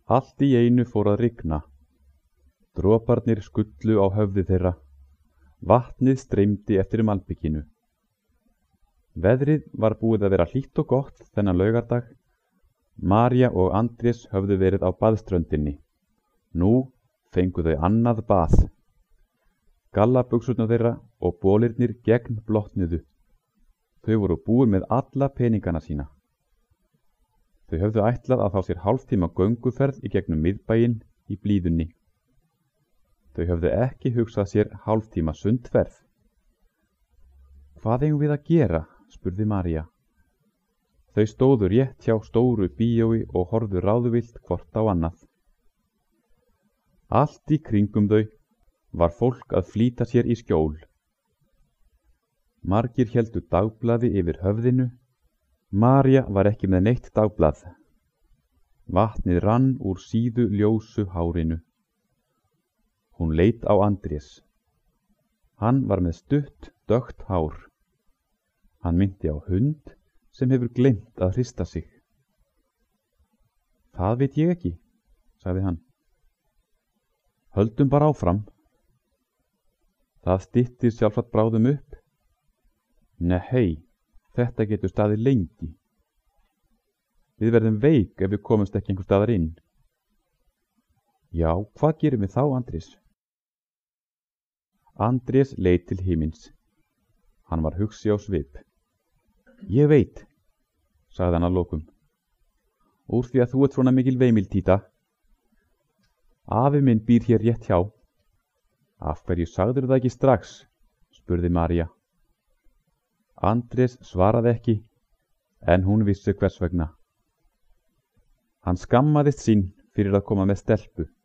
Allt í einu fór að rigna. Droparnir skullu á höfði þeirra. Vatnið streymdi eftir malbikinu. Veðrið var búið að vera hlýtt og gott þennan laugardag. María og Andrés höfðu verið á baðströndinni. Nú fengu þau annað bað. Gallabuxurnar þeirra og bolirnir gegn blotnuðu. Þau voru búin með alla peningana sína. Þau höfðu ætlað að fá sér hálftíma gönguferð í gegnum miðbæinn í blíðunni. Þau höfðu ekki hugsað sér hálftíma sundferð. Hvað eigum við að gera? Spurði María. Þau stóðu rétt hjá stóru bíói og horfðu ráðvillt hvort á annað. Allt í kringum þau var fólk að flýta sér í skjól. Margir héldu dagblaði yfir höfðinu. María var ekki með neitt dagblað. Vatnið rann úr síðu ljósu hárinu. Hún leit á Andrés. Hann var með stutt, dökkt hár. Hann minnti á hund sem hefur gleymt að hrista sig. Það veit ég ekki, sagði hann. Höldum bara áfram. Það styttir sjálfsagt bráðum upp. Nei, þetta getur staðið lengi. Við verðum veik ef við komumst ekki einhvers staðar inn. Já, hvað gerum við þá, Andrés? Andrés leit til himins. Hann var hugsi á svip. Ég veit, sagði hann að lokum. Úr því að þú ert svona mikil veimiltíta. Afi minn býr hér rétt hjá. Af hverju sagðirðu það ekki strax? Spurði María. Andrés svaraði ekki, en hún vissi hvers vegna. Hann skammaðist sín fyrir að koma með stelpu.